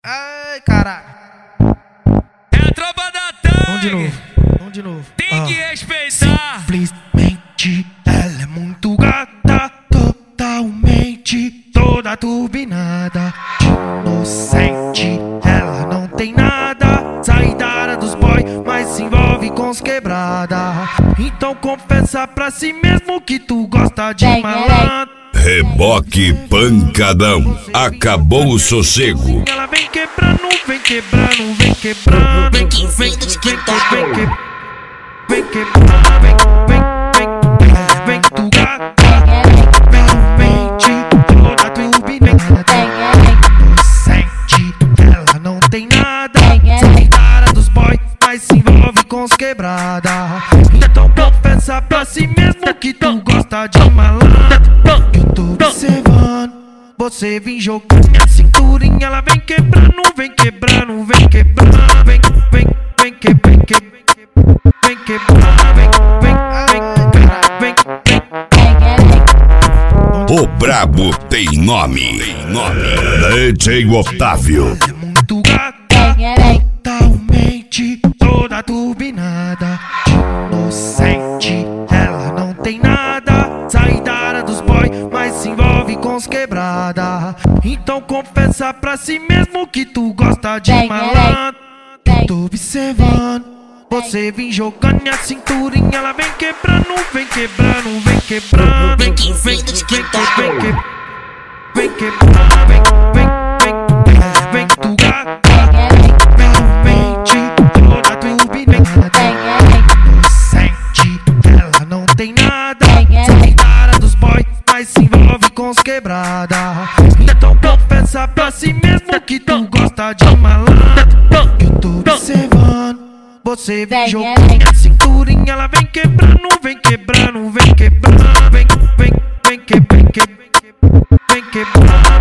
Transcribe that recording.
Ai, caralho. É a tropa da Tang. Vamos de novo. Tem que respeitar. Simplesmente ela é muito gata, totalmente toda turbinada. Inocente, ela não tem nada. Sai da área dos boy, mas se envolve com os quebrada. Então confessa pra si mesmo que tu gosta de malandro. Reboque pancadão, acabou o sossego. Ela vem quebrando, vem quebrando, vem quebrando. Vem quebrando, vem tu gata. Realmente toda turbinada. Inocente, ela não tem nada. Sai da área dos boy, mas se envolve com os quebrada. Então confessa pra si mesmo que tu gosta de malandro. Eu tô observando, você vem jogando minha cinturinha. Ela vem quebrando, vem quebrando, vem quebrando. Vem quebrando, vem quebrando, vem. O brabo tem nome. DJ Otávio. É muito gata, totalmente toda turbinada. Inocente, ela não tem nada. Sai da área dos boy, mas se envolve com os quebrada. Então confessa pra si mesmo que tu gosta de malandro. Eu tô observando, você vem jogando minha cinturinha. Ela vem quebrando, vem quebrando, vem quebrando. Vem quebrando, vem tu gata. Realmente toda turbinada. Inocente, ela não tem nada. Sai da área dos boy, mas se envolve com os quebrada. Então confessa pra si mesmo que tu gosta de malandro. Eu tô observando, você vem jogando minha cinturinha. Ela vem quebrando, vem quebrando, vem quebrando. Vem quebrando.